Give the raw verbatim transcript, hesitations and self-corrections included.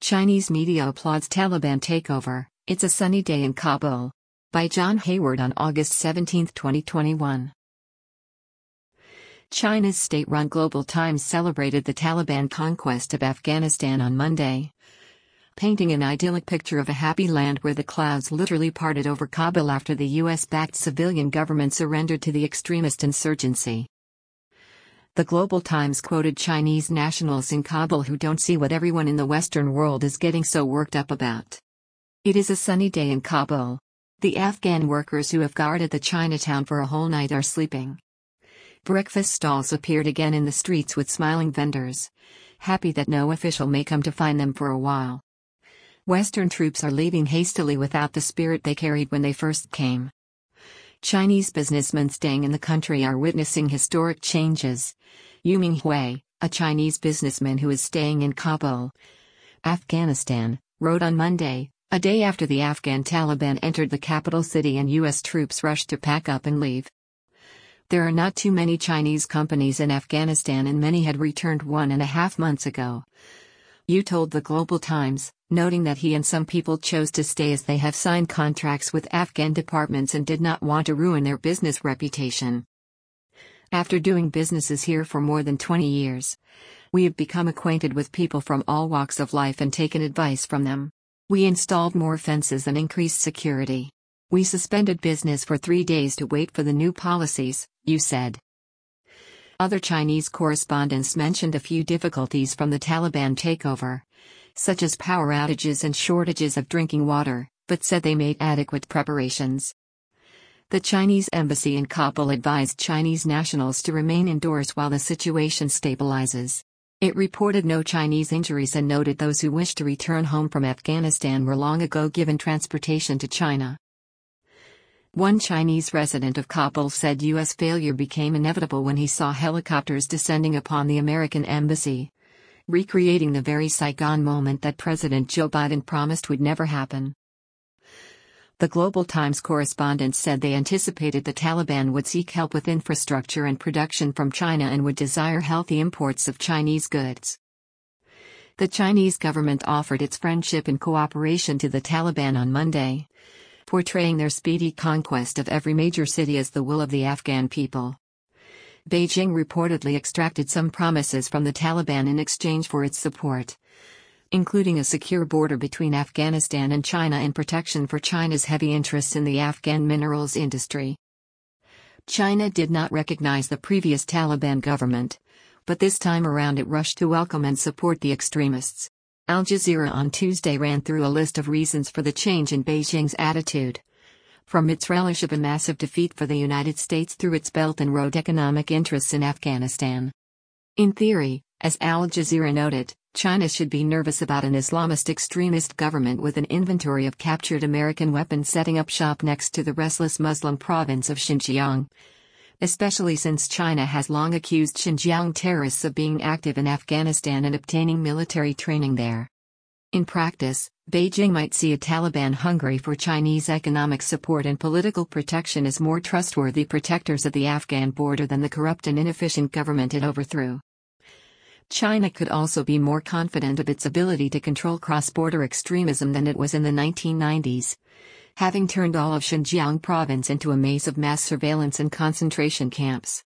Chinese media applauds Taliban takeover, It's a Sunny Day in Kabul. By John Hayward on August seventeenth, twenty twenty-one. China's state-run Global Times celebrated the Taliban conquest of Afghanistan on Monday, painting an idyllic picture of a happy land where the clouds literally parted over Kabul after the U S-backed civilian government surrendered to the extremist insurgency. The Global Times quoted Chinese nationals in Kabul who don't see what everyone in the Western world is getting so worked up about. It is a sunny day in Kabul. The Afghan workers who have guarded the Chinatown for a whole night are sleeping. Breakfast stalls appeared again in the streets with smiling vendors, happy that no official may come to find them for a while. Western troops are leaving hastily without the spirit they carried when they first came. Chinese businessmen staying in the country are witnessing historic changes. Yu Minghui, a Chinese businessman who is staying in Kabul, Afghanistan, wrote on Monday, a day after the Afghan Taliban entered the capital city and U S troops rushed to pack up and leave. There are not too many Chinese companies in Afghanistan and many had returned one and a half months ago, Yu told the Global Times, noting that he and some people chose to stay as they have signed contracts with Afghan departments and did not want to ruin their business reputation. After doing businesses here for more than twenty years, we have become acquainted with people from all walks of life and taken advice from them. We installed more fences and increased security. We suspended business for three days to wait for the new policies, Yu said. Other Chinese correspondents mentioned a few difficulties from the Taliban takeover, such as power outages and shortages of drinking water, but said they made adequate preparations. The Chinese embassy in Kabul advised Chinese nationals to remain indoors while the situation stabilizes. It reported no Chinese injuries and noted those who wished to return home from Afghanistan were long ago given transportation to China. One Chinese resident of Kabul said U S failure became inevitable when he saw helicopters descending upon the American embassy, recreating the very Saigon moment that President Joe Biden promised would never happen. The Global Times correspondent said they anticipated the Taliban would seek help with infrastructure and production from China and would desire healthy imports of Chinese goods. The Chinese government offered its friendship and cooperation to the Taliban on Monday, portraying their speedy conquest of every major city as the will of the Afghan people. Beijing reportedly extracted some promises from the Taliban in exchange for its support, including a secure border between Afghanistan and China and protection for China's heavy interests in the Afghan minerals industry. China did not recognize the previous Taliban government, but this time around it rushed to welcome and support the extremists. Al Jazeera on Tuesday ran through a list of reasons for the change in Beijing's attitude, from its relish of a massive defeat for the United States through its Belt and Road economic interests in Afghanistan. In theory, as Al Jazeera noted, China should be nervous about an Islamist extremist government with an inventory of captured American weapons setting up shop next to the restless Muslim province of Xinjiang, especially since China has long accused Xinjiang terrorists of being active in Afghanistan and obtaining military training there. In practice, Beijing might see a Taliban hungry for Chinese economic support and political protection as more trustworthy protectors of the Afghan border than the corrupt and inefficient government it overthrew. China could also be more confident of its ability to control cross-border extremism than it was in the nineteen nineties, having turned all of Xinjiang province into a maze of mass surveillance and concentration camps.